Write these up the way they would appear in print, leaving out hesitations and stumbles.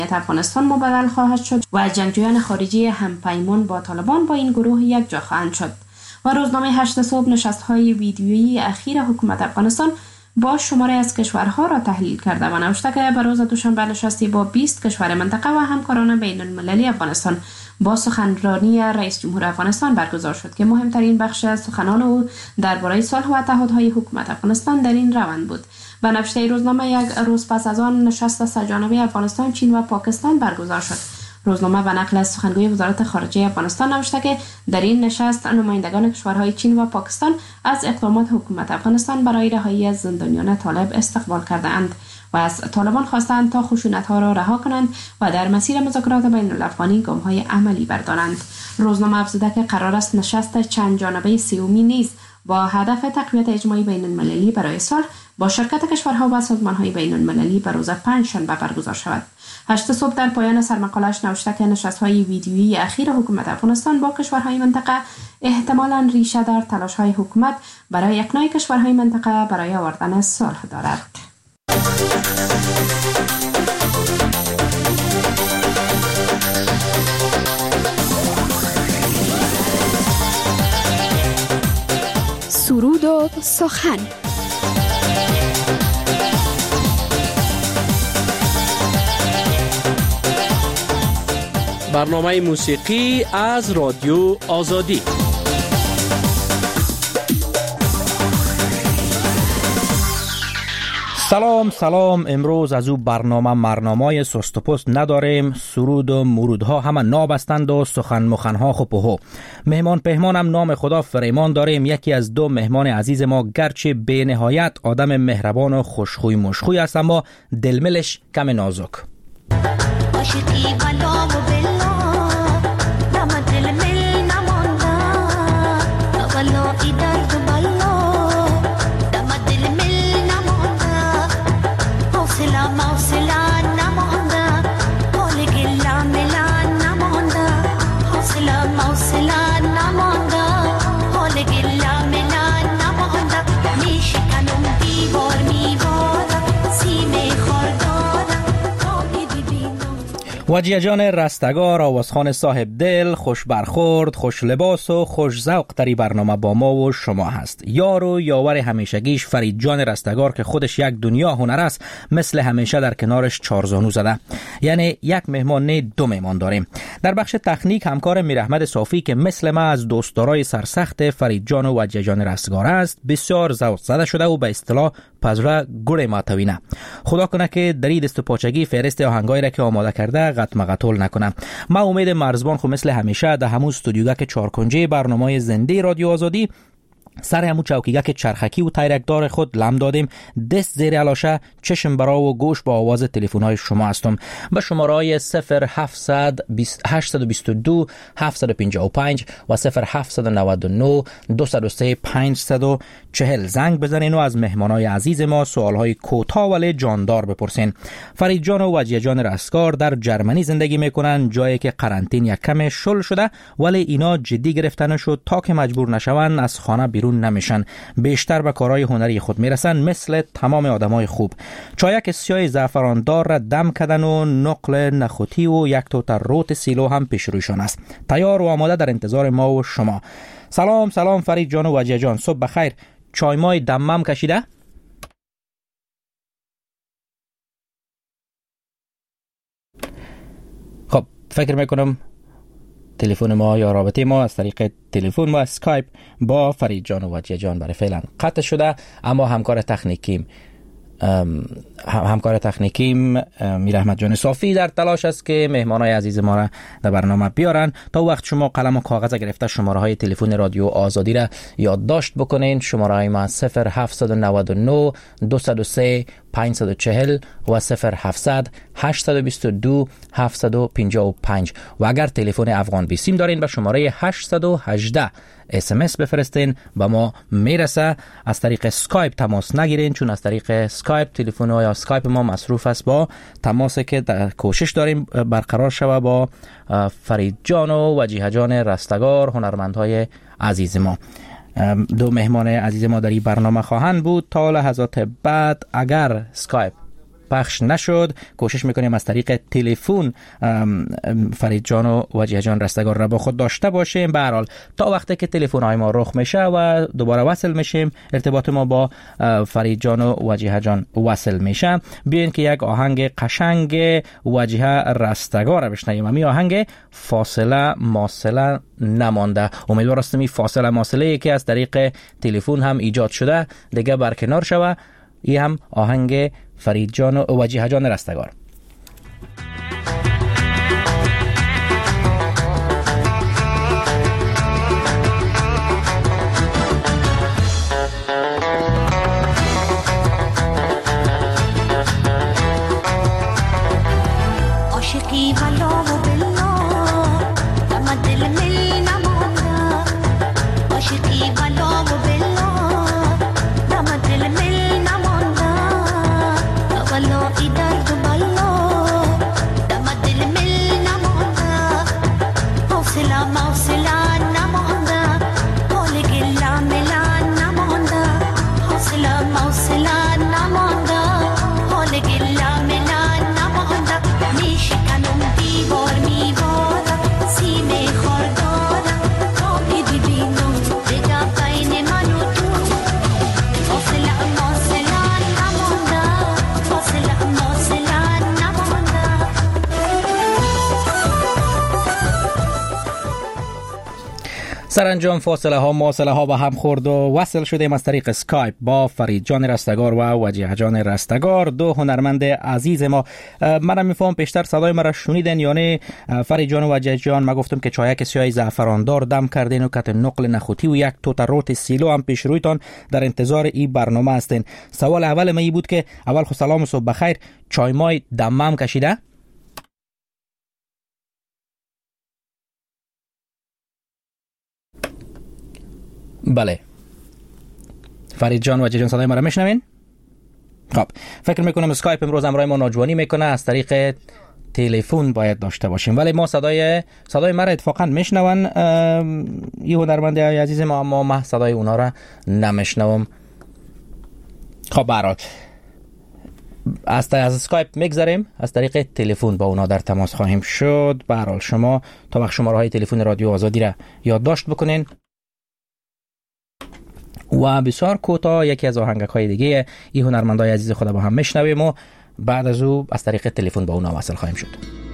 افغانستان مبدل خواهد شد و جنگجویان خارجی همپیمان با طالبان با این گروه یک جا خواهند شد. و روزنامه 8 صبح نشست‌های ویدیویی اخیر حکومت افغانستان با شماره از کشورها را تحلیل کرده و نوشته که به روز دوشنبه نشستی با 20 کشور منطقه و همکاران بین المللی افغانستان با سخنرانی رئیس جمهور افغانستان برگزار شد که مهمترین بخش از سخنان او درباره صلح و تعهدهای حکومت افغانستان در این روند بود. و نوشته روزنامه یک روز پس از آن نشست سه‌جانبه افغانستان، چین و پاکستان برگزار شد. روزنامه به نقل از سخنگوی وزارت خارجه افغانستان نوشته که در این نشست نمایندگان کشورهای چین و پاکستان از اقدامات حکومت افغانستان برای رهایی از زندانیان طالب استقبال کرده‌اند و از طالبان خواستند تا خشونت‌ها را رها کنند و در مسیر مذاکرات بین الافغانی گام‌های عملی بردارند. روزنامه افزوده که قرار است نشست چند جانبه سومی نیز با هدف تقویت اجماعی بین المللی برای صلح با شرکت کشورها و سازمان‌های بین المللی به روز پنجشنبه برگزار شود. 8 صبح در پایان سرمقاله‌اش نوشته که نشست‌های ویدیویی اخیر حکومت افغانستان با کشورهای منطقه احتمالاً ریشه در تلاش‌های حکومت برای اقناع کشورهای منطقه برای آوردن صلح دارد. سرود و سخن. برنامه موسیقی از رادیو آزادی. سلام. امروز از او برنامه سست و پست نداریم. سرود و مرودها همه نابستند و سخن مخنها خوبه. مهمان پهمانم نام خدا فریمان داریم. یکی از دو مهمان عزیز ما گرچه به نهایت آدم مهربان و خوشخوی مشخوی است، اما دلملش کم نازک. وجیه جان رستگار، آوازخوان صاحب دل، خوش برخورد، خوش لباس و خوش ذوق در برنامه با ما و شما هست. یار و یاور همیشگیش فرید جان رستگار که خودش یک دنیا هنر است، مثل همیشه در کنارش چارزانو زده. یعنی یک مهمان نه دو مهمان داریم. در بخش تکنیک همکار میراحمد صافی که مثل ما از دوستدارای سرسخت فرید جان و وجیه جان رستگار است، بسیار ذوق زده شده و به اصطلاح پزره گوره ماتوینه. خدا کنه که در دست پاچگی فهرست آهنگایی را که آماده کرده قطمقطول نکنه. ما امید مرزبان خو مثل همیشه در همون استودیوگه که چارکنجه برنامه زنده رادیو آزادی سر همون چوکیگه که چرخکی و تایرکدار خود لم دادیم، دست زیر علاشه، چشم برا و گوش با آواز تلفن‌های شما هستم. به شماره‌های 0700 822 755 و 0799 203 540 زنگ بزنین و از مهمانای عزیز ما سوالهای کوتاه ولی جاندار بپرسین. فرید جان و وجیه جان رستگار در جرمنی زندگی میکنن، جایی که قرنطین یک کم شل شده، ولی اینا جدی گرفتن شد تا که مجبور نشون از خانه بیرون نمیشن. بیشتر به کارهای هنری خود میرسن مثل تمام آدمای خوب. چایک سیاه زعفراندار را دم کردن و نقل نخوتی و یک توت روت سیلو هم پیش رویشان است. تیار و آماده در انتظار ما و شما. سلام فرید جان و وجیه جان، صبح بخیر. چای مای دمم کشیده؟ خب فکر میکنم تلفن ما یا رابطه ما از طریق تلفن و اسکایپ با فرید جان و وجیه جان برای فعلا قطع شده، اما همکار تکنیکیم میراحمد جان صافی در تلاش است که مهمانای عزیز ما را در برنامه بیارن. تا وقت شما قلم و کاغذ گرفته شماره های تلفن رادیو آزادی را یادداشت بکنین. شماره های ما 0799 203 540 و 0700 822 755 و اگر تلفن افغان بیسیم دارین به شماره 818 SMS بفرستین و ما میرسه. از طریق اسکایپ تماس نگیرین، چون از طریق اسکایپ تلفن یا اسکایپ ما مصروف است با تماسی که در کوشش داریم برقرار شوه با فرید جان و وجیه جان رستگار، هنرمندهای عزیز ما. دو مهمان عزیز ما در این برنامه خواهند بود تا لحظات بعد. اگر اسکایپ پخش نشد. کوشش میکنیم از طریق تلفن فرید جان و وجیه جان رستگار را با خود داشته باشیم. به هر حال تا وقتی که تلفن های ما رخ میشه و دوباره وصل میشیم، ارتباط ما با فرید جان و وجیه جان وصل میشه. بیاین که یک آهنگ قشنگ وجیه رستگار بشنویم. همین آهنگ فاصله ماصله نمانده. امیدوار هستم این فاصله ماصله که از طریق تلفن هم ایجاد شده دیگه برکنار شوه. این هم آهنگ فرید جان و وجیه جان رستگار. سرانجام فاصله ها ماصله ها با هم خورد و وصل شدیم از طریق اسکایپ با فرید جان رستگار و وجیه جان رستگار، دو هنرمند عزیز ما. منم میفهم پیشتر صدای مرا شنیدن، یعنی فرید جان و وجیه جان ما گفتم که چایک سیاه زعفراندار دم کردین و کت نقل نخوتی و یک توت روت سیلو هم پیش رویتان در انتظار این برنامه هستین. سوال اول ما بود که اول خو سلام و صبح بخیر، چای مای دمم کشیده؟ بله فرید جان و وجیه جان صدای ما را میشنوین؟ خب فکر میکنم اسکایپ امروز همراه ما ناجوانی میکنه، از طریق تلفن باید داشته باشیم، ولی ما صدای ما را اتفاقا میشنون یه هنرمند عزیز ما، اما ما صدای اونا را نمیشنوم. خب برات از اسکایپ میگذاریم، از طریق تلفن با اونا در تماس خواهیم شد. به هر حال شما تا وقت شماره های تلفن رادیو آزادی را یادداشت بکنین و بسیار کوتاه یکی از آهنگک های دیگه این هنرمندای عزیز خدا با هم میشنویم و بعد از او از طریق تلفن با اونا وصل خواهیم شد.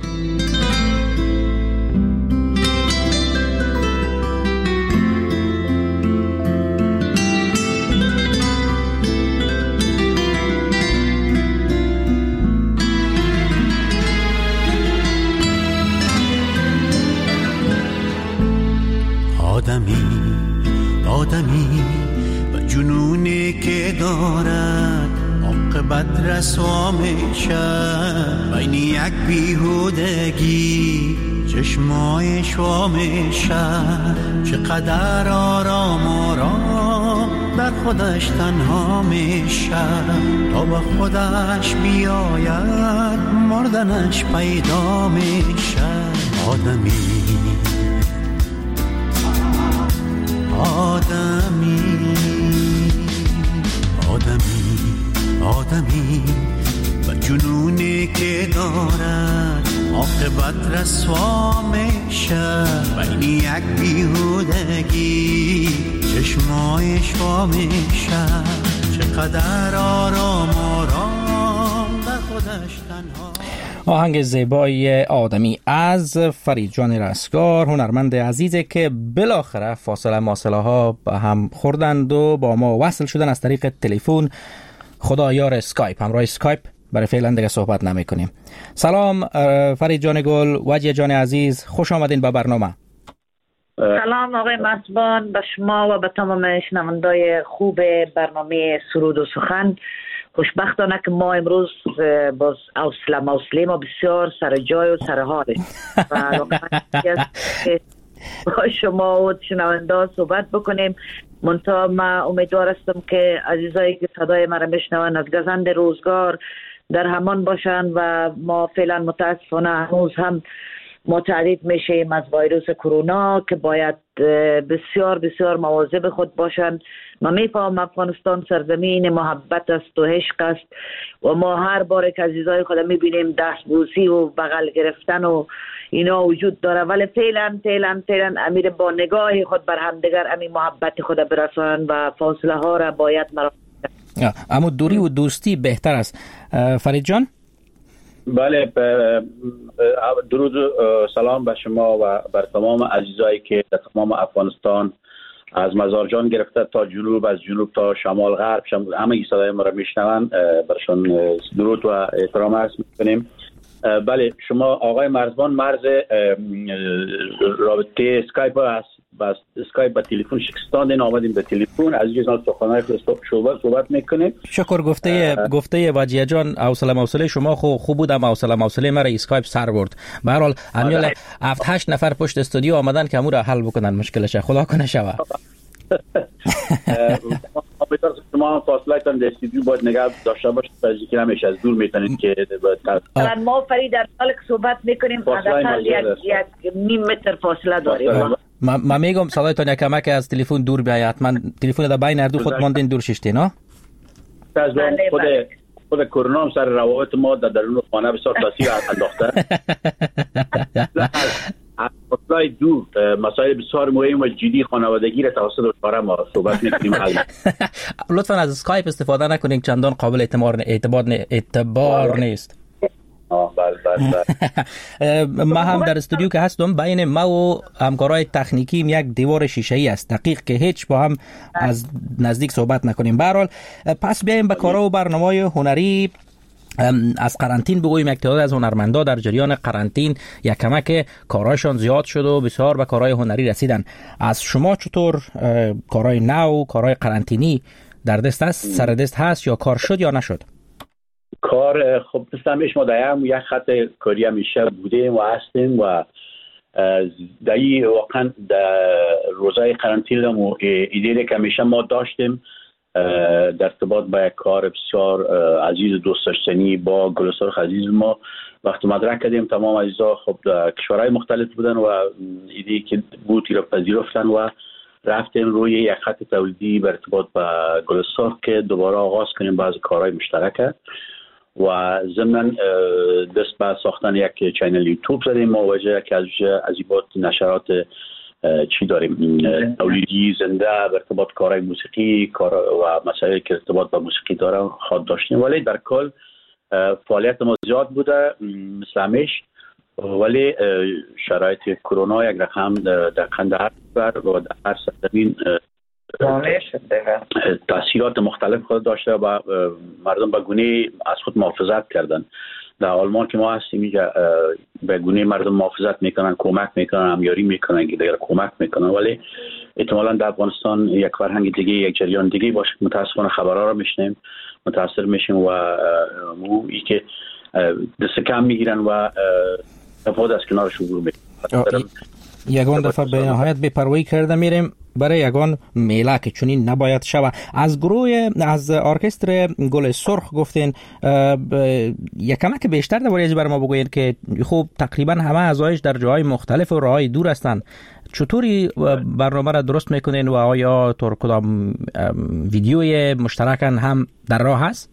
آدمی و جنونی که دارد عاقبت رسوا میشه، بین یک بیهودگی چشمایش وا میشه، چقدر آرام آرام در خودش تنها میشه، تا به خودش بیاید مردنش پیدا میشه. آدمی و جنونی که دارد عاقبت رسوا میشه، بین یک بیهودگی چشمایش وا میشه، چقدر آرام آرام در خودش تنها. آهنگ زیبای آدمی از فرید جان رستگار، هنرمند عزیزی که بالاخره فاصله ماصله ها با هم خوردند و با ما وصل شدن از طریق تلفن. خدا یار اسکایپ، همراه اسکایپ برای فعلا دیگه صحبت نمی کنیم. سلام فرید جان گل، وجیه جان عزیز، خوش آمدین به برنامه. سلام آقای مسبان، به شما و به تمام شنوندای خوب برنامه سرود و سخن. خوشبختانه که ما امروز باز موصله ما بسیار سر جای و سر حاله و با شما و شنونده صحبت بکنیم. منتها ما امیدوار هستم که عزیزایی که صدای ما را میشنون از گزند روزگار در همان باشن و ما فعلا متاسفانه هنوز هم متعرض میشیم از ویروس کرونا که باید بسیار بسیار مواظب خود باشند. ما میفهمم افغانستان سرزمین محبت است و عشق است و ما هر بار که عزیزای خود میبینیم دستبوسی و بغل گرفتن و اینا وجود داره، ولی فعلا امیر با نگاه خود بر همدیگر امی محبت خود برسانند و فاصله ها را باید اما دوری و دوستی بهتر است. فرید جان. بله، درود سلام به شما و بر تمام عزیزایی که در تمام افغانستان از مزارجان گرفته تا جنوب، از جنوب تا شمال غرب همه صدای ما را میشنوند، برشان درود و احترام عرض میکنیم. بله، شما آقای مرزبان مرز رابطه اسکایپ هست، بس اسکایپ با تلفن شکستان دین آمدیم به تلفن از جزان سخنهای صحبت میکنیم. شکر. گفته واجیه جان حوصله شما خوب بود، اما حوصله مرا اسکایپ سر برد. به هر حال امیال 7-8 نفر پشت استودیو آمدن که امور حل بکنن مشکلش، خدا کنه شوه. شما فاصله تان در استودیو باید نگاه داشته باشید، از اینکه همیشه از دور میتونید که ما فرید در حال که صحبت میکنیم حداقل یک نیم متر فاصله داریم. ما میگم صدایتان یک کمک از تلفن دور بیاید. من تلفن در بین اردو خود ماندین دور ششتین ها. خود کرونا هم سر روابط ما در درون خانه بسیار تاثیر انداخته. از فاصله دور مسائل بسیار مهم و جدی خانوادگی را توسط دشواره ما صحبت میکنیم. لطفا از اسکایپ استفاده نکنید، چندان قابل اعتبار نیست. ما هم در استودیو که هستم بین ما و همکارای تکنیکی یک دیوار شیشه‌ای است دقیق که هیچ با هم از نزدیک صحبت نکنیم. به هر حال پس بیایم به کارا و برنامه‌های هنری. از قرنطین بگوییم. یک تعداد از هنرمندا در جریان قرنطین یک کمک کارایشان زیاد شد و بسیار به کارهای هنری رسیدن. از شما چطور کارهای نو، کارهای قرنطینی در دست است، سر دست هست یا کار شد یا نشد؟ کار خب مثل ما دایم یک خط کاری همیشه بودیم و هستیم و دایی واقعا در روزای قرنطینه و ایده که همیشه ما داشتیم در ارتباط با یک کار بسیار عزیز و دوست داشتنی با گلسرخ عزیز ما وقتی مدرک کردیم. تمام عزیزا خب در کشورهای مختلف بودن و ایده که بود را پذیرفتن و رفتیم روی یک خط تولیدی به ارتباط با گلسرخ که دوباره آغاز کنیم بعضی کارهای مشترکه و ضمن دست به ساختن یک چینل یوتیوب زدیم. ما وجه که از عزیبات نشرات چی داریم تولیدی زنده به ارتباط کارهای موسیقی و مسائلی که ارتباط با موسیقی داره خود داشتیم، ولی در کل فعالیت ما زیاد بوده مثل همیش، ولی شرایط کرونا یک رقم در قندهر و در هر سرزمین تاثیرات مختلف خود داشته و مردم به گونه از خود محافظت کردن. در آلمان که ما هستیم اینجا به گونه مردم محافظت میکنن، کمک میکنن، همیاری میکنن که دیگر کمک میکنن، ولی احتمالاً در افغانستان یک فرهنگ دیگه، یک جریان دیگه باشه. متاسفانه خبرها رو میشنیم، متاثر میشیم و ای که دست کم میگیرن و تفاوت از کنارش عبور میکنن. یگان دفعه به نهایت بی‌پروایی کرده میریم برای یگان میله که چنین نباید شود. از ارکستر گل سرخ گفتین، یک کمک بیشتر درباره از بر ما بگوین که خوب تقریبا همه اعضایش در جاهای مختلف و راهای دور هستند. چطوری برنامه را درست میکنین و آیا طور کدام ویدیوی مشترکن هم در راه هست؟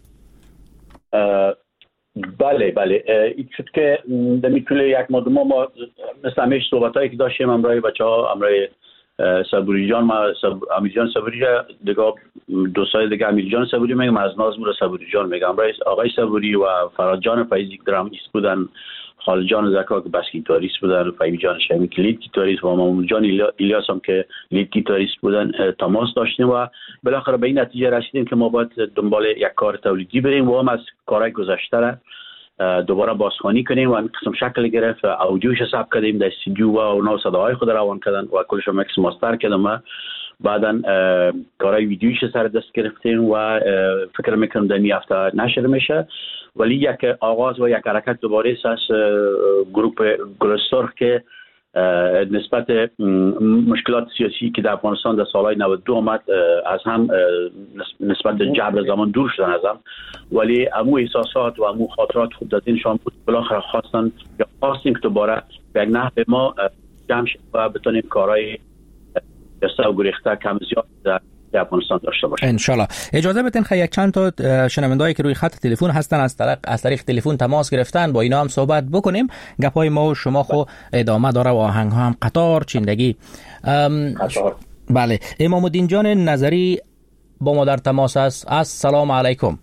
بله این شد که میتونه یک مدت ما مثل همیشه صحبتایی که داشتیم امروز بچه‌ها امروز صبوری جان امیر جان صبوری دیگه دو سال دیگه امیر جان صبوری میگم، از نازم رو صبوری جان میگم. امروز آقای صبوری و فراد جان فیضی که درامیست بودن، خالد جان زکا که بس گیتاریست بودن، فهمی جان شمی که لید گیتاریست و مامون جان الیاس هم که لید گیتاریست بودن تماس داشتیم و بالاخره به این نتیجه رسیدیم که ما باید دنبال یک کار تولیدی بریم و هم از کارهای گذشته دوباره بازخوانی کنیم و قسم شکل گرفت، اودیوش حساب کردیم در استودیو و نو صداهای خود روان کردن و کلش مکس ماستر کردم و بعدن کارهای ویدیویش سر دست گرفتیم و فکر میکنم در این هفته نشر میشه. ولی یک آغاز و یک حرکت دوباره از گروپ گل سرخ که نسبت مشکلات سیاسی که در افغانستان در سالهای 92 آمد از هم نسبت جبر زمان دور شدن از هم، ولی امو احساسات و امو خاطرات خود دادینشان بود. بالاخره خواستیم که دوباره به یک نحو ما جمع شد و بتونیم کارهای جسته و گریخته کم زیاد در افغانستان داشته باشه انشالله. اجازه بدین یک چند تا شنوندهایی که روی خط تلفن هستن از طریق تلفن تماس گرفتن، با اینا هم صحبت بکنیم. گپای ما و شما خو ادامه داره و آهنگ ها هم قطار چیندگی. بله، امام الدین جان نظری با ما در تماس است. السلام علیکم.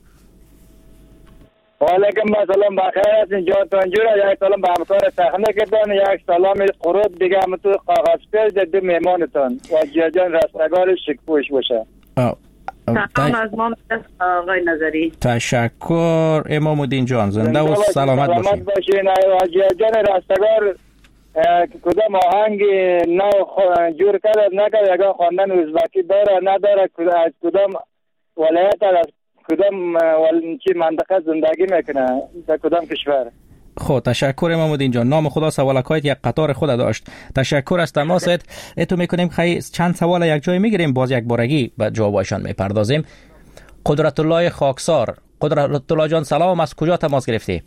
و علیکم السلام. بخیر هستین جان تنجور؟ یک سلام به همکار تکنیکتان، یک سلام قرود دیگه هم تو کاغذ پیش دو میمانتان و جان رستگار شکپوش باشه. سلام از ما آقای نظری. تشکر امام الدین جان، زنده و سلامت باشین. و جان رستگار کدام آهنگ نو جور کرد نکرد، یک خواندن ازبکی داره نداره، از کدام ولایت از کدام چی منطقه زندگی میکنه، در کدام کشور. خب تشکر امام الدین جان، نام خدا سوالکایت یک قطار خود داشت. تشکر از تماست. اتو میکنیم خیلی چند سوال یک جای میگیریم، باز یک بارگی به جوابشان میپردازیم. قدرت الله خاکسار. قدرت الله جان سلام، از کجا تماس گرفتی؟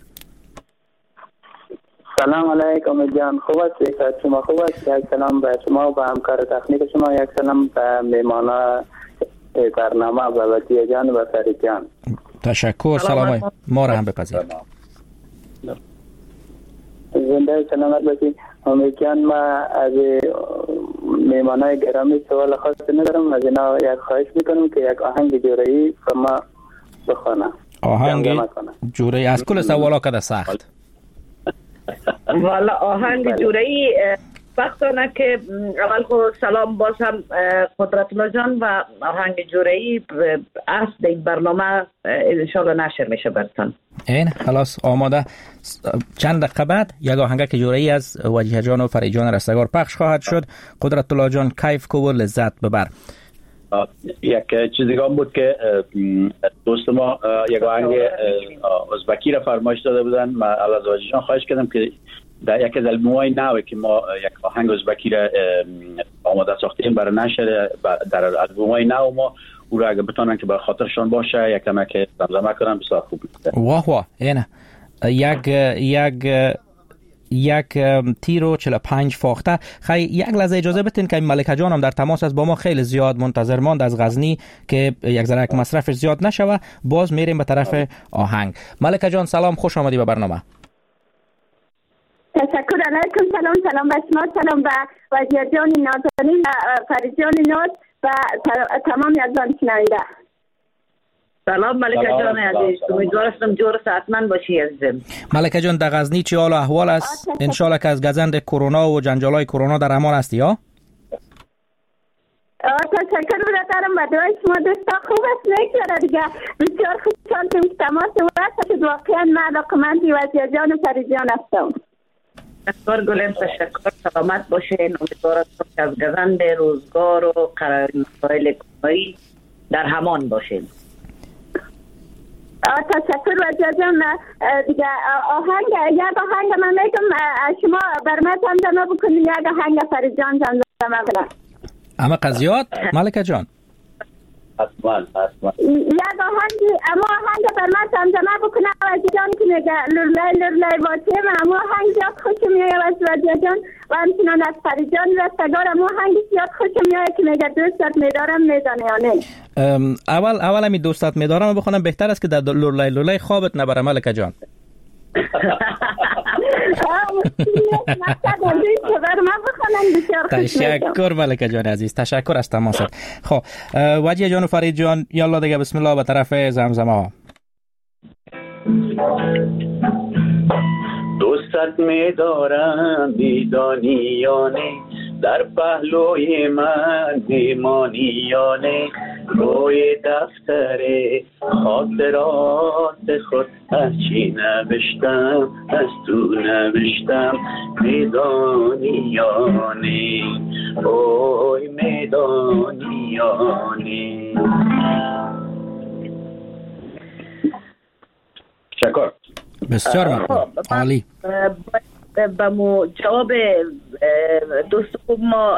سلام علیکم جان، خوب است؟ شما خوب است؟ یک سلام به شما و به همکار تکنیک شما، یک سلام به میمانا برنامه و وجیه جان و فرید جان. تشکر، سلام ما را هم بپذیر. زنده سلامت باشید امید جان. ما از میمانای گرامی سوال خاصی ندارم، از اینا یک خواهش میکنم که یک آهنگ جورایی به ما بخونه. آهنگ جورایی از کل سوالا کده سخت. والا آهنگ جورایی وقتانه که اول خود سلام باز هم قدرت الله جان و آهنگ جورایی است در برنامه انشاءالله نشر میشه برتن. این خلاص آماده. چند دقیقه بعد یک آهنگ جورایی از وجیه جان و فرید جان رستگار پخش خواهد شد. قدرت الله جان کیف کو و لذت ببر. یک چیز دیگه بود که دوست ما یک آهنگ ازبکی را فرمایش داده بودن. من از وجیه جان خواهش کردم که در یک از البوم‌های نوه که ما یک آهنگ ازبکی را آماده ساختیم برای نشر در البوم‌های نو ما، او را اگه بتونن که برای خاطرشان باشه یک کمک زمزمه کنن بسیار خوب میشه. واه واه اینه یک تیرو 45 فاخته. خیلی یک لحظه اجازه بدین که ملکه جان هم در تماس است با ما، خیلی زیاد منتظر ماند از غزنی که یک ذره مصرفش زیاد نشوه. باز میریم به طرف آهنگ. ملکه جان سلام، خوش آمدی به برنامه. تشکر علیکم. سلام به شما، سلام به وجیه جان نازنین و فرید جان ناز و تمام یزدان شنونده. سلام ملکه جان عزیز، امیدوارم جور صحتمند باشی عزیزم. ملکه جان در غزنی چی حال و احوال است؟ انشالله که از گزند کرونا و جنجالای کرونا در امان هستی ها؟ تشکر برادرم، به دعای شما دوستا خوب است. نگذره دیگه بسیار خوشحال که تماس وقت شد. واقعا من علاقه‌مند وجیه جان و فرید جان هستم. تشکر گلم، تشکر، سلامت باشین. امیدوارم که از گزند روزگار و قرار مسائل کرونایی در امان باشین. تشکر وجیه جان. دیگه یک آهنگ من میگم شما بر من زمزمه بکنید، یک آهنگ فرید جان زمزمه بکنید. اما قضیات ملکه جان حتما یک آهنگ بر من زمزمه بکنه وجیه جان که میگه لرلای باطه من اما آهنگ زیاد خوشم میاد از وجیه جان و همچنان از فرید جان رستگار اما آهنگ زیاد خوشم میاد که میگه دوستت میدارم میدانه یا نه. اول همی دوستت میدارم بخونم بهتر است که در لرلای خوابت نبره ملکه جان. تشکر ملکه جان عزیز، تشکر از تماست. خب وجیه جان و فرید جان یالا دیگه بسم الله به طرف زمزمه ها. دوستت میدارم میدانی یا نه، در پهلوی من میمانی یا نه، روی دفتر خاطرات خود از چی نوشتم از تو نوشتم، میدانی یا نه، اوی میدانی یا نه. شکر. بسیار عالی. با جواب دوست خوب ما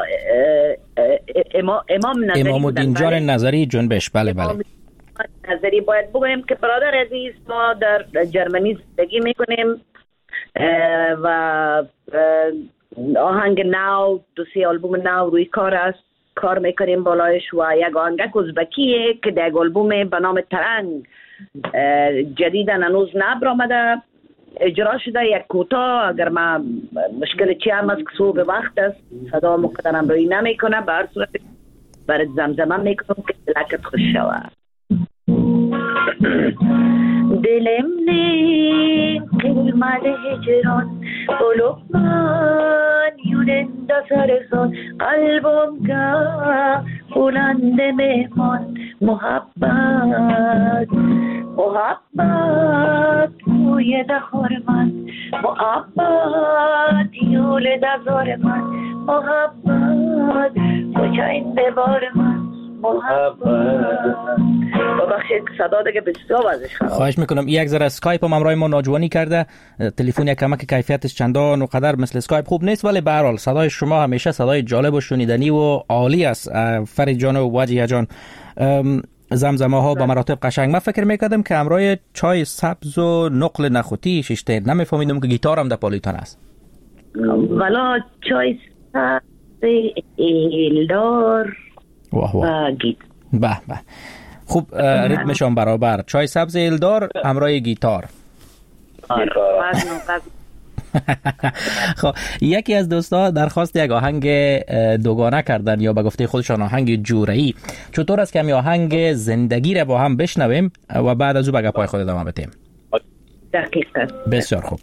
امام الدین جان نظری جنبش. بله نظری باید بگویم که برادر عزیز ما در جرمنی زندگی میکنیم و آهنگ نو 2-3 آلبوم نو روی کار است، کار میکنیم بالایش و یک آهنگ ازبکیه که در آلبوم به نام ترنگ جدیدن هنوز نبرآمده، اجرا شده یک کوتاه. اگر ما مشکل چی هم است که صبح وقت است صدا مقدرم روی نمیکنه، به هر صورت برای زمزمه میکنم که دلکت خوش شود. دلم نه کلمه هجران بلوک من یوننده سرسان قلبم که بلند مهمان محبت موی دخور من محبت یول دزار من محبت بچین ببار من ببخشید صدا دیگه بسیار وزش خراب. خواهش میکنم یک ذره اسکایپ هم همراه ما ناجوانی کرده، تلفن یک کمک کیفیتش چندان و قدر مثل اسکایپ خوب نیست، ولی به هر حال صدای شما همیشه صدای جالب و شنیدنی و عالی است فرید جان و وجیه جان. زمزمه ها با مراتب قشنگ. من فکر میکردم که همراه چای سبز و نقل نخوتی ششته، نمیفهمیدم که گیتار هم در پالیتان است. والا چای سبز ایلدار و گیتار. به خوب ریتمشان برابر، چای سبز ایلدار همراه گیتار. خب یکی از دوستا درخواست یک آهنگ دوگانه کردن یا به گفته خودشان آهنگ جورایی. چطور است که می آهنگ زندگی را با هم بشنویم و بعد از او به گپای خود ادامه بدیم؟ دقیقاً. بسیار خوب.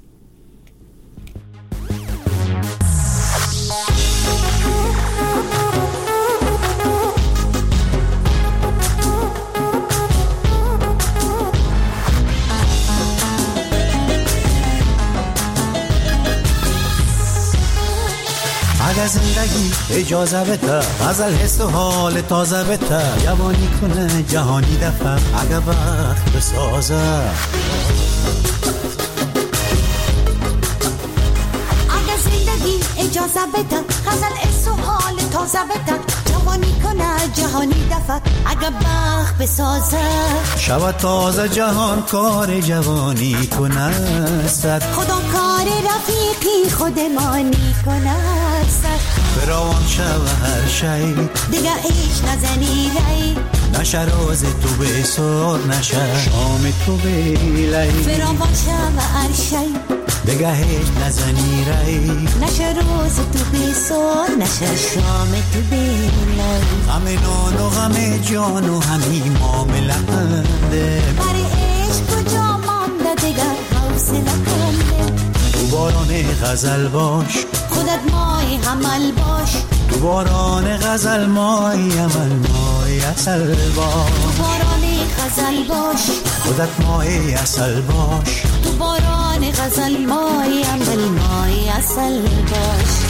اگه زندگی اجازه بده غزل حس و حال تازه بده جوانی کنه جهانی دفعه اگه وقت بسازه اگه زندگی اجازه بده غزل حس و حال تازه بده جوانی کنه جهانی دفعه اگه وقت بسازه شب تازه جهان کار جوانی کنه خدا کار رفیقی خودمانی کنه فراوان شب هر شی دیگه ایش نزنی ری نشه روز تو بسار نشه شام تو بیلی فراوان شب هر شی دیگه هیچ نزنی ری نشه روز تو بسار نشه شام تو بیلی غم نان و غم جان و همی معاملنده برای عشق کجا مانده دیگه حوصله کنده تو باران غزل باش خودت مای عمل باش تو باران غزل مای عمل مای اصل باش تو باران غزل باش خودت مای اصل باش تو باران غزل مای عمل مای اصل باش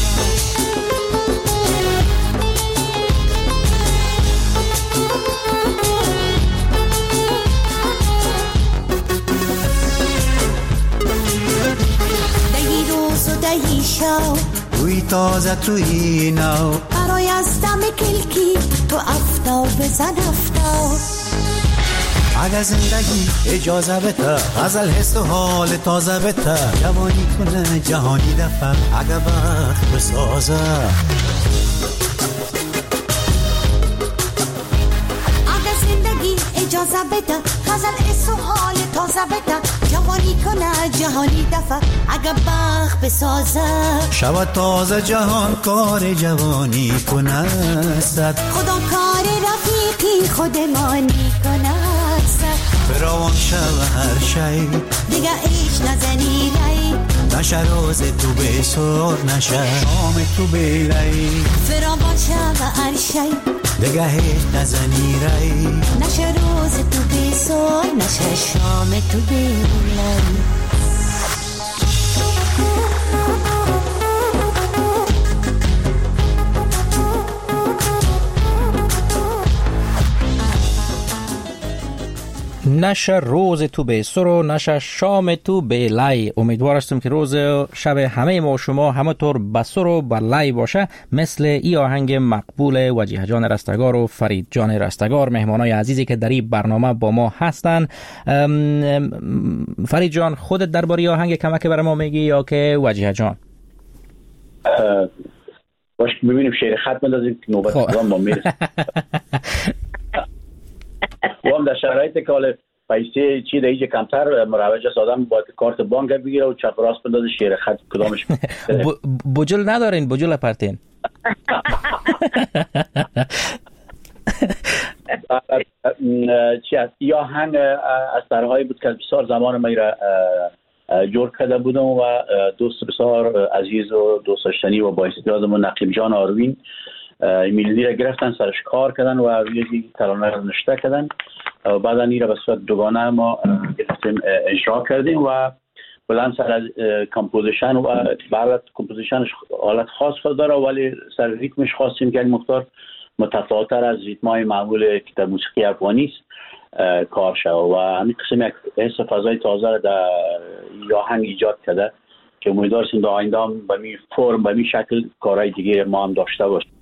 دهی شو توی تازه توی نو برای از دم کلکی تو افتاو بزن افتاو اگه زندگی اجازه بده غزل حس و حال تازه بده جوانی کنه جهانی دفعه اگه وقت بسازه اگه زندگی اجازه بده غزل حس و حال تازه بده جوانی کنه جهانی دفعه اگه وقت بسازه شب تازه جهان کار جوانی کنه خدا کار رفیقی خودمانی کنه فراوان شب هر شی دیگه ایش نزنی ری نشه روز تو بسار نشه شام تو بیلی فراوان شب هر شی دیگه هیچ نزنی ری نشه روز تو بسار نشه شام تو بیلی نشه روز تو به سر و نشه شام تو به لای. امیدوار هستم که روز شب همه ما و شما همطور به سر و به لای باشه، مثل ای آهنگ مقبول وجیه جان رستگار و فرید جان رستگار، مهمانای عزیزی که در این برنامه با ما هستن. فرید جان، خودت درباره آهنگ کمک برای ما میگی یا که وجیه جان؟ باش ببینیم شعر خط مندازیم که نوبت خودم ما میرسیم. و هم در شرایط که حال پیسه چی دیگه کمتر مروج است، آدم باید کارت بانک بگیره و چپ راست بندازه شعر خط کدامش. بجل ندارین؟ بجل پرتین؟ چی است؟ یا هنگ از طرحهایی بود که بسیار زمان ما را جور کرده بودم و دوست بسیار عزیز و دوست داشتنی و با استعدادمون نقیب جان آروین میلودی را گرفتن، سرش کار کردن و یه ترانه را نشته کردن و بعدا این را به صورت دوگانه ما گرفتیم اجرا کردیم و بلند سر از کمپوزیشن و برات کمپوزیشنش حالت خاص خود داره، ولی سر ریتمش خواستیم که این مقدار متفاوت‌تر از ریتم‌های معمول که در موسیقی افغانی است کار شد و همین قسم یک حس فضای تازه را در آهنگ ایجاد کرده که امیدوار هستیم در آینده هم به می فرم به می شکل کارهای دیگه ما هم داشته باشیم.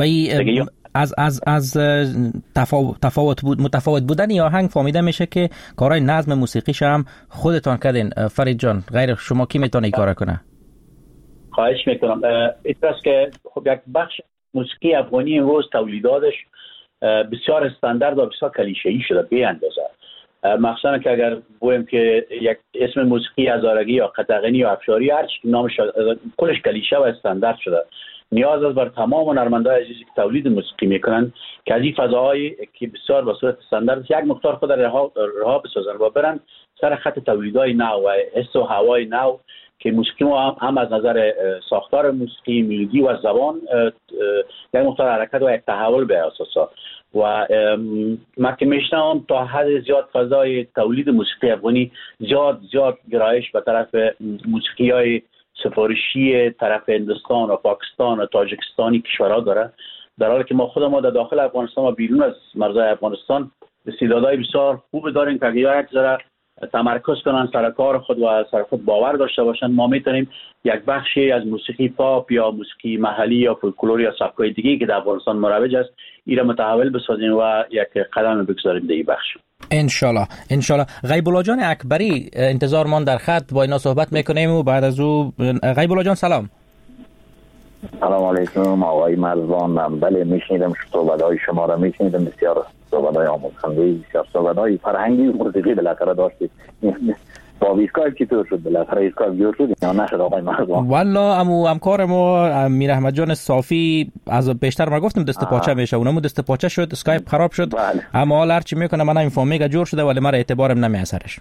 از متفاوت بودن این آهنگ فهمیده میشه که کارهای نظم موسیقیش هم خودتان کردین. فرید جان، غیر شما کی میتونه این کار کنه؟ خواهش میکنم. ایتراست که خب یک بخش موسیقی افغانی امروز تولیداتش بسیار استاندارد و بسیار کلیشه‌ای شده به اندازه. مخصوصا که اگر بگویم که یک اسم موسیقی هزارگی یا قطغنی یا افشاری هر چی نامش کلش کلیشه و استاندارد شده. نیاز است بر تمام هنرمندای عزیزی که تولید موسیقی میکنن که از این فضاهای که بسیار به صورت استاندارد یک مقدار خود رها بسازن و برن سر خط تولیدهای نو و حس و هوای نو که موسیقی ما هم از نظر ساختار موسیقی، ملودی و زبان یک مقدار حرکت و یک تحول به اساسا و من که میشنم تا حد زیاد فضای تولید موسیقی افغانی زیاد گرایش به طرف موسیقی های سفارشی طرف هندوستان و پاکستان و تاجیکستانی کشورها داره، در حالی که ما خودمون در داخل افغانستان و بیرون از مرزهای افغانستان استعدادهای بسیار خوب داریم که اگر یک ذره تمرکز کنن سر کار خود و سر خود باور داشته باشن، ما میتونیم یک بخشی از موسیقی پاپ یا موسیقی محلی یا فولکلور یا سبکای دیگه که در افغانستان مروج است این را متحول بسازیم و یک قدم بگذاریم در این بخش. انشالله. غیب الله جان اکبری انتظار مان در خط، با اینا صحبت میکنیم و بعد از او. غیب الله جان سلام. سلام علیکم آقای مرزبان. بله میشنیدم صحبت‌های شما را میشنیدم، بسیار صحبت‌های آموزنده، بسیار صحبت‌های فرهنگی و موسیقی بالاخره داشتید. با اسکایپ چطور شد؟ بالاخره اسکایپ جور شد یا نشد آقای مرزبان؟ والا همکار ما امیر احمد جان صافی از بیشتر ما گفتم دست پاچه میشه، اونم دست پاچه شد، اسکایپ خراب شد. بله. اما حالا هرچی میکنه من اینفورم میگه جور شده ولی مرا اعتبارم نمیاسرش.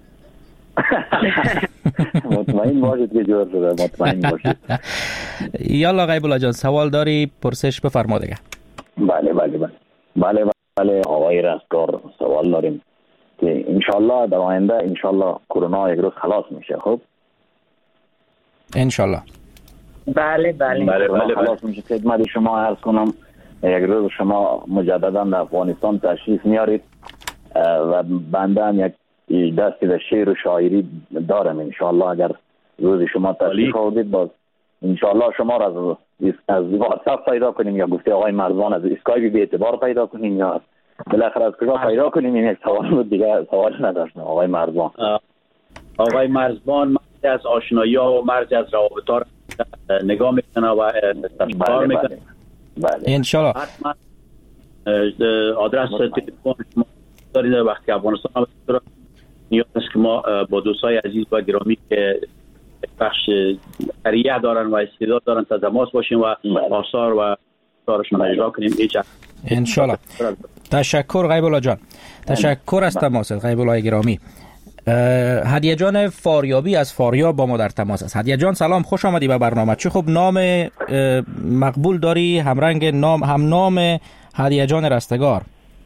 مطمئن باشید که جور شده، مطمئن باشید. یالا غیب الله جان سوال داری پرسش بفرما دیگه. بله آقای رستگار سوال داریم که انشالله در آینده انشالله کرونا یک روز خلاص میشه. خب انشالله. بله خلاص میشه. خدمت شما عرض کنم یک روز شما مجددا در افغانستان تشریف میارید و بنده هم یک دستی در شعر و شاعری دارم انشالله. اگر روز شما تشریف آوردید باز انشالله شما را از واتساپ پیدا کنیم یا گفته آقای مرزبان از اسکایپ به اعتبار پیدا کنیم یا بالاخره از کجا پیدا کنیم. این یک سوال بود دیگه، سوال نداشتم آقای مرزبان. آقای مرزبان مرزی از آشنایی ها و مرزی از روابط ها نگاه میکنه و تشکر میکنه. بله انشالله. حتما آدرس تلفن شما دارید وقتی افغانستان نیاز است که ما با دوستای عزیز و گرامی که بخش قریه دارن و استعداد دارن تا تماس باشیم و آثار و کارشون اجرا کنیم. انشالله. تشکر غیب الله جان، تشکر از تماست غیب الله گرامی. هدیه جان فاریابی از فاریاب با ما در تماس است. هدیه جان سلام، خوش آمدی به برنامه. چه خوب نام مقبول داری، همرنگ نام هدیه جان رستگار.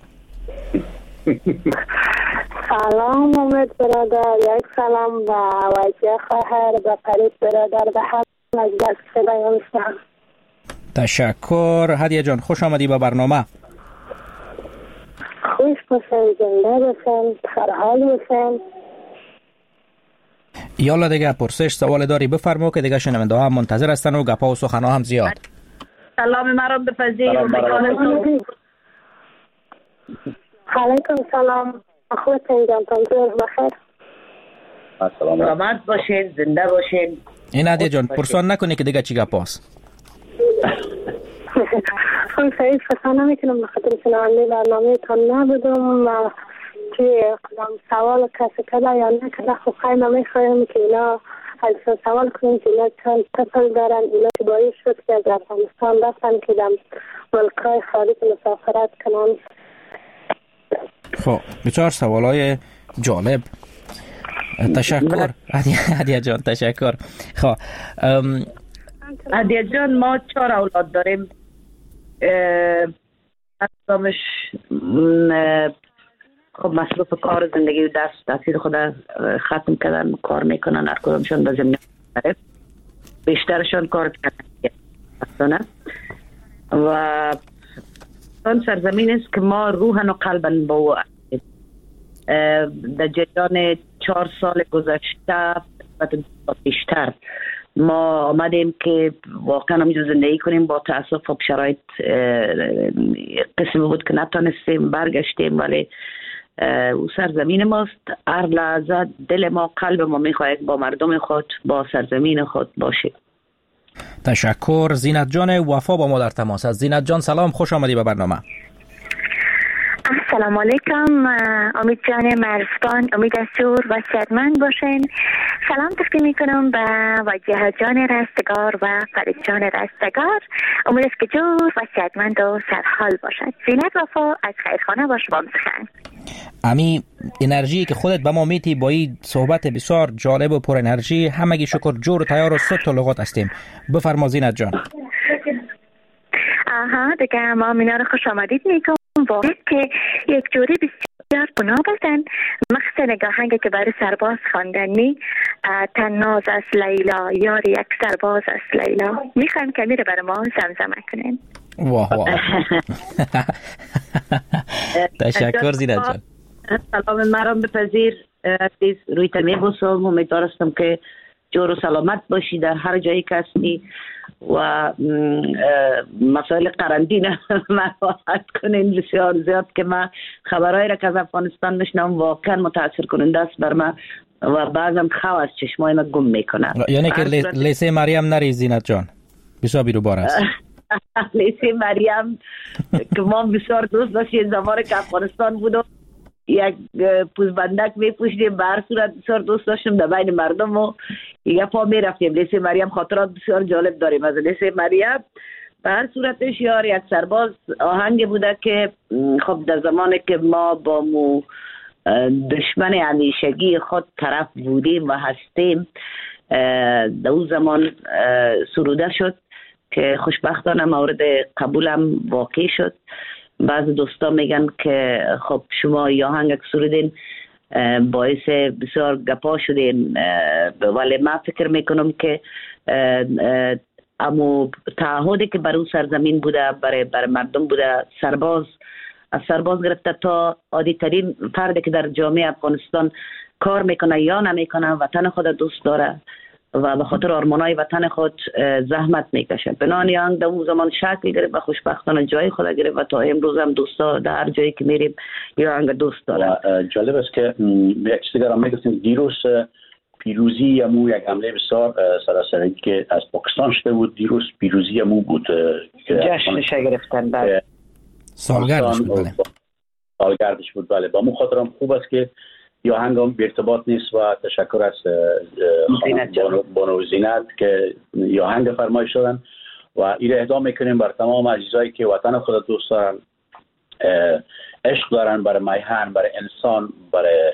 سلام امید برادر، یک سلام به وجه خواهر، به فرید برادر، به هم از دست صدای میشنم. تشکر هدیه جان، خوش آمدی به برنامه. خوش باشن، زنده باشن، خرحال باشن. یالا دیگه پرسش سوال داری بفرمو که دیگه شنونده ها هم منتظر هستن و گپا و سخن ها هم زیاد. سلام مرا بپذیر. علیکم سلام. خودتون جان تنظیر بخیر. سلامت باشین، زنده باشین. این عدیه جان پرسان نکنی که دیگه چی گپاست. خب سعید پرسان نمیکنم بخاطر شنونده برنامه تان نبودم و توی سوال کسی کده یا نکده خب خیلی نمیخوایم که اینا از سوال کنیم که اینا چند طفل دارن، اینا که باید شد که از افغانستان رفتن که در ملکای خارج مسافرت کنن. خب بسیار سوالای جالب. تشکر عدیه جان، تشکر. خب عدیه جان ما 4 اولاد داریم. اصلامش خب مصروف کار زندگی و دست تحصیل خود ختم کردن، کار میکنن، هر کدومشون به زمین مختلف، بیشترشون کار کردن و اون سرزمین است که ما روحن و قلبن با او در جریان 4 سال گذشته و بیشتر ما آمدیم که واقعا همینجور زندگی کنیم. با تأسف خب شرایط قسمی بود که نتانستیم برگشتیم، ولی او سرزمین ماست. هر لحظه دل ما، قلب ما میخواهد با مردم خود، با سرزمین خود باشه. تشکر. زینت جان وفا با ما در تماس است. زینت جان سلام، خوش آمدی به برنامه. السلام علیکم. امید جان مرزبان، امید از جور و صحتمند باشین. سلام تقدیم میکنم به وجیه جان رستگار و فرید جان رستگار. امید است که جور و صحتمند و سرحال باشد. زینت وفا از خیرخانه با شما سخن. امی انرژی که خودت به ما میتی با این صحبت بسیار جالب و پر انرژی، همگی شکر جور تیار و صد تا لغات هستیم. بفرما زینت جان. آها دیگه ما مینا رو خوش آمدید میکنم. واقعا که یک جوری بسیار بنابستن مخصوصا نگاهنگه که برای سرباز خواندنی تناز از لیلا، یار یک سرباز از لیلا. میخوایم که میره برای ما زمزمه کنین. واه واه. تشکر زینت جان. سلام مرام بپذیر. عزیز روی تمی بسام، امیدوار هستم که جور و سلامت باشی در هر جایی که هستی و مسائل قرنطینه مراعات کنین بسیار زیاد، که من خبرهایی را که از افغانستان میشنم واقعا متاثر کننده است بر من و بعضم خو از چشمای من گم میکنه. یعنی که لیسه مریم نری زینت جان، بسیار بیروبار است. لیسه مریم که ما بسیار دوست داشتیم زمانی که افغانستان بودم، یک پوزبندک میپوشیدیم، به هر صورت بسیار دوست داشتم در بین مردم و یک پا میرفتیم. لیسه مریم خاطرات بسیار جالب داریم از لیسه مریم. به هر صورتش یار یک سرباز آهنگ بوده که خب در زمانی که ما با دشمن همیشگی خود طرف بودیم و هستیم، در اون زمان سروده شد که خوشبختانه مورد قبولم واقع شد. بعض دوستا میگن که خب شما یا آهنگ سرودین باعث بسیار گپا شدین، ولی من فکر میکنم که امو تعهدی که بر اون سرزمین بوده، برای مردم بوده، از سرباز گرفته تا عادی ترین فردی که در جامعه افغانستان کار میکنه یا نمیکنه، وطن خود دوست داره و به خاطر آرمانای وطن خود زحمت میکشه. بنان یانگ در اون زمان شکل گرفت و خوشبختانه جای خود گرفت و تا امروز هم دوستا در هر جایی که میریم یانگ دوست داره. جالب است که یک چیز دیگر هم میگفتیم، دیروز پیروزی امو یک حمله بسیار سراسری که از پاکستان شده بود، دیروز پیروزی امو بود، جشنش گرفتن بعد سالگردش بود. سالگردش بود. بله با مو خاطرم خوب است که یا هنگام به ارتباط نیست و تشکر از بانو زینت که یا هنگ فرمایش دادن و این اهدا میکنیم بر تمام عزیزایی که وطن خود دوست دارن، عشق دارن برای میهن، برای انسان، برای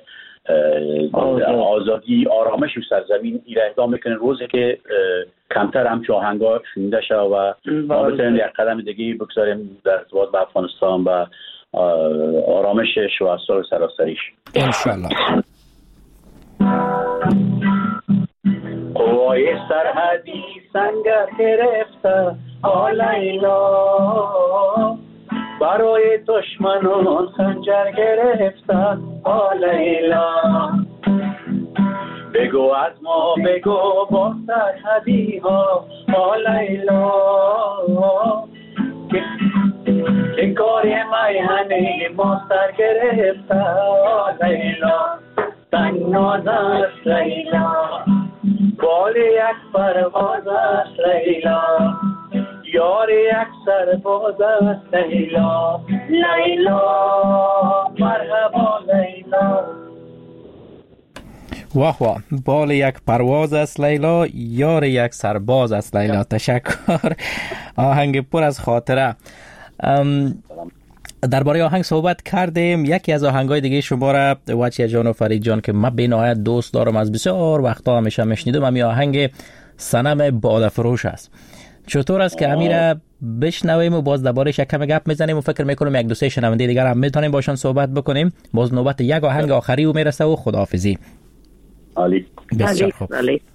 آزادی، آرامش و سرزمین. این اهدا میکنیم روزی که کمتر همچه آهنگا شنیده شد و ما بتونیم یک قدم دیگه بگذاریم در ارتباط با افغانستان و آرامشش و اسرار سراسریش انشالله. قوای سرحدی سنگ گرفته آلیلا، برای دشمنان خنجر گرفتن لیلا بگو از ما بگو با سرحدی ها لیلا که کاری میهنه ما سر گرفته لیلا تنگناز است لیلا بال یک پرواز است لیلا یار یک سرباز است لیلا لیلا مرحبا لیلا. واه واه، بال یک پرواز است لیلا، یار یک سرباز است لیلا. تشکر، آهنگ پر از خاطره. درباره آهنگ صحبت کردیم. یکی از آهنگای دیگه شما را وجیه جان و فرید جان که من به نهایت دوست دارم، از بسیار وقتا همیشه میشنیدم، همین آهنگ صنم باده فروش است. چطور است که امیر بشنویم و باز درباره‌اش کم گپ میزنیم و فکر میکنم یک دو سه شنونده دیگر هم میتونیم باشن صحبت بکنیم. باز نوبت یک آهنگ آخری و میرسه و خداحافظی. عالی، بسیار خوب.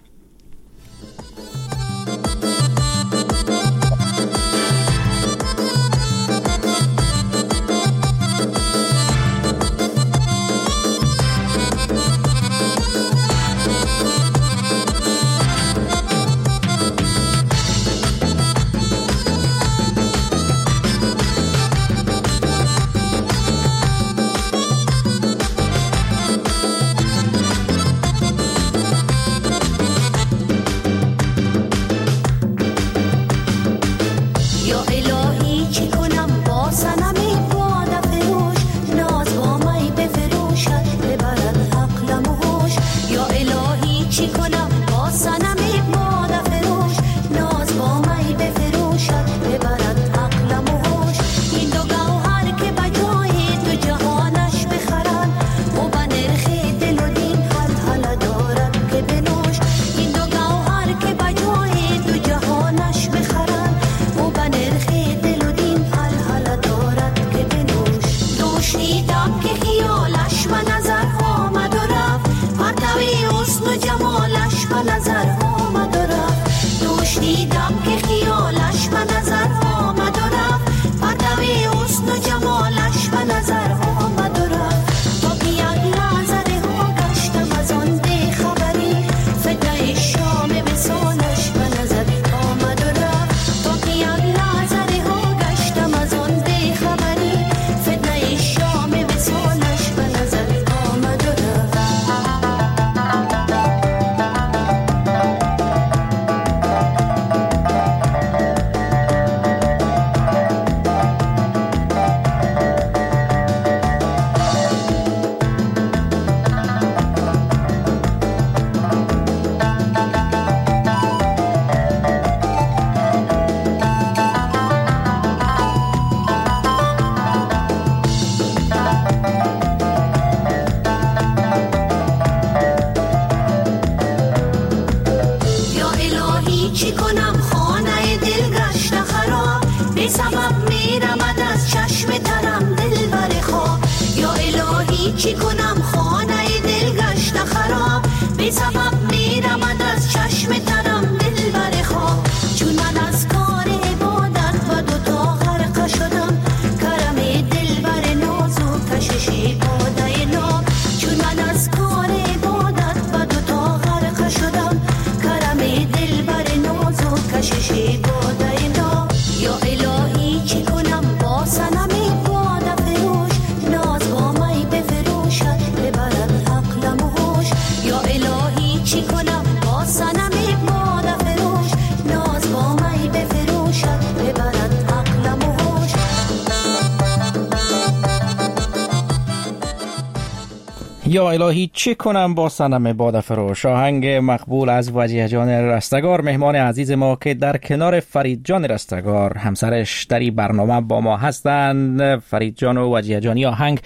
یا الهی چه کنم با صنم باده فروش، آهنگ مقبول از وجیه جان رستگار، مهمان عزیز ما که در کنار فرید جان رستگار همسرش در این برنامه با ما هستند. فرید جان و وجیه جانی آهنگ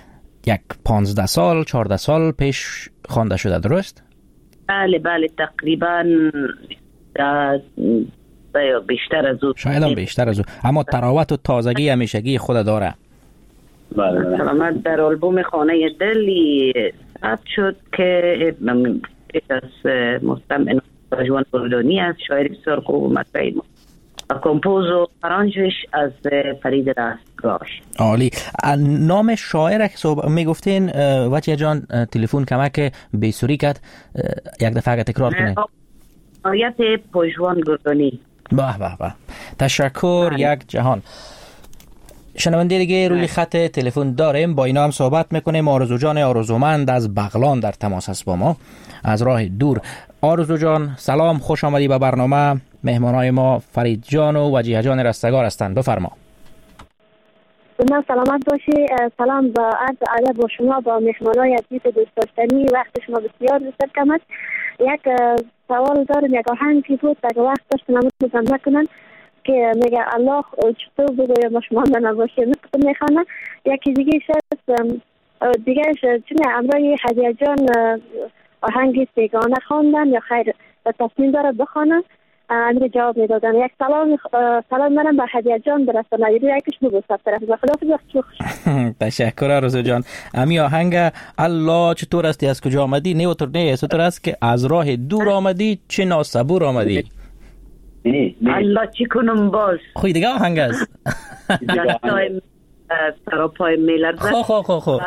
یک 15 سال 14 سال پیش خوانده شده، درست؟ بله تقریبا بیشتر از او، شاید هم بیشتر از او، اما تراوت و تازگی همیشگی خود داره. مثلا در آلبوم خانه دلی ثبت شد که از مستمع جوان بردانی است، شاعر بسیار خوب و مطرح و کمپوز و آرانجش از فرید رستگار. عالی. نام شاعر که میگفتین وجیه جان تلفن کمک بیسوری کرد، یک دفعه اگه تکرار کنه. آیت پژوان گردانی. به به به، تشکر یک جهان. شنونده دیگه روی خط تلفن داریم، با اینا هم صحبت میکنیم. آرزو جان آرزومند از بغلان در تماس است با ما از راه دور. آرزو جان سلام، خوش آمدی به برنامه. مهمانای ما فرید جان و وجیه جان رستگار هستند، بفرما. من سلامت باشی. سلام با عرض ادب با شما، با مهمانای عزیز دوست داشتنی. وقت شما بسیار مستحکم است. یک سوال دارم، یک آهنگی بود اگه وقت داشتن نمود نکنن که میگه الله چطور بگویم شما نباشی مثل میخوانه. یکی دیگه شد دیگه چون امرای هدیه جان آهنگی سیگانه خواندن یا خیر تصمیم داره بخوانه، امیر جواب میدادن. یک سلام منم به هدیه جان برسانه، یکیش بگو سب طرف به خدا تشکر آرزو جان. امی آهنگ الله چطور استی، از کجا آمدی، نیوتر نه چطور است که از راه دور آمدی، چه ناصبور آمدی. الله چی کنم باز خوی دیگه آهنگ است. سراپای میلرزه. خو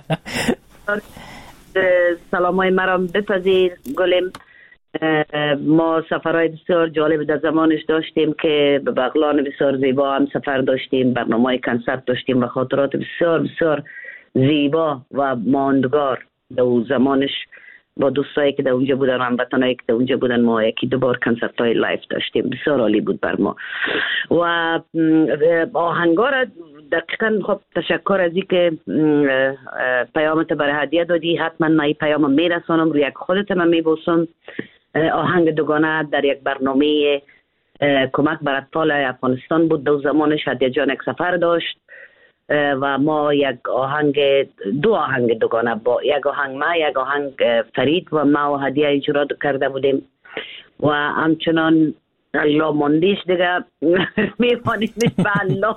سلامای مرام بپذیر گلم. ما سفرهای بسیار جالب در زمانش داشتیم که به بغلان بسیار زیبا هم سفر داشتیم، برنامه کنسرت داشتیم و خاطرات بسیار بسیار زیبا و ماندگار در زمانش با دوستایی که در اونجا بودن و هموطنایی که در اونجا بودن. ما یکی دو بار کنسرت های لایف داشتیم، بسیار عالی بود بر ما. و آهنگا را دقیقا خب تشکر از این که پیامت برای هدیه دادی. حتما من این پیام میرسانم، روی یک خودت من میبوسم. آهنگ دوگانه در یک برنامه کمک بر اطفال افغانستان بود. دو زمانش هدیه جان یک سفر داشت و ما دو آهنگ دوگانه، با یک آهنگ ما، یک آهنگ فرید و ما و هدیه اجرا کرده بودیم و همچنان الله ماندیش دیگه میخوانیم به الله.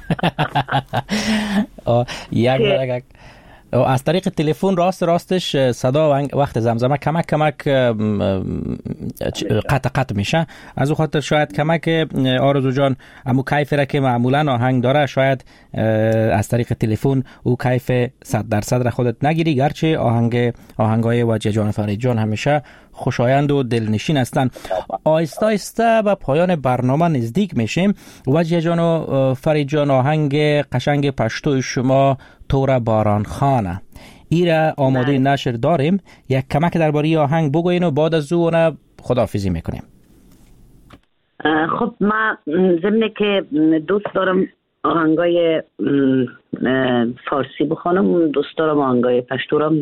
یک از طریق تلفن راستش صدا وقت زمزمه کمک قطع میشه. از او خاطر شاید کمک آرزو جان امو کیف را که معمولا آهنگ داره شاید از طریق تلفن او کیف 100% را خودت نگیری، گرچه آهنگای وجیه جان فرید جان همیشه خوشایند و دلنشین هستند. آهسته آهسته به پایان برنامه نزدیک میشیم. وجیه جان و فرید جان آهنگ قشنگ پشتو شما تور باران خانه ایره آماده نشر داریم. یک کمک درباره آهنگ بگوین و بعد از اون خداحافظی میکنیم. خب من ضمن که دوست دارم آهنگای فارسی بخوانم، دوست دارم آهنگای پشتورم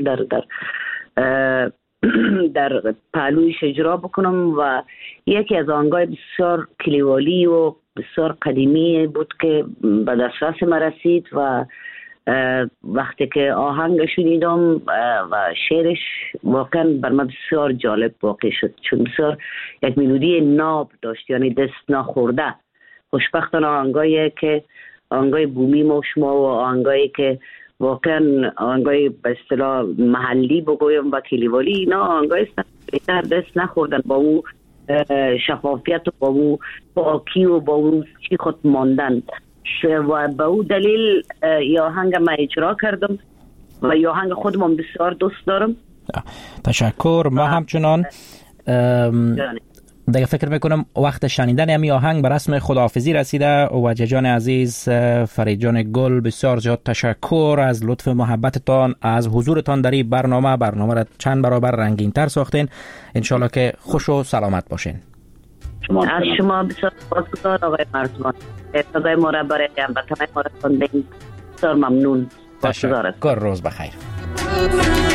در پهلویش اجرا بکنم و یکی از آهنگای بسیار کلیوالی و بسیار قدیمی بود که به دسترس ما رسید و وقتی که آهنگ شنیدم و شعرش واقعا بر من بسیار جالب واقع شد، چون بسیار یک ملودی ناب داشت، یعنی دست نخورده. خوشبختانه آهنگای بومی ما شما و آهنگایی که واقعا آهنگای به اصطلاح محلی بگویم و کلیوالی، اینا آهنگای بهتر دست نخوردن با او شفافیت و با او پاکی و با او چی خود ماندن و به او دلیل یا آهنگ ما اجرا کردم و یا آهنگ خودم بسیار دوست دارم. تشکر. ما همچنان دیگه فکر میکنم وقت شنیدن همین آهنگ به رسم خداحافظی رسیده. وجیه جان عزیز، فرید جان گل، بسیار زیاد تشکر از لطف محبتتان، از حضورتان در این برنامه را چند برابر رنگین تر ساختین. انشالله که خوش و سلامت باشین. از شما بسیار سپاسگزار آقای مرزمان، صدای ما را برای هموطنان ما رساندین. بسیار ممنون. تشکر. روز بخیر.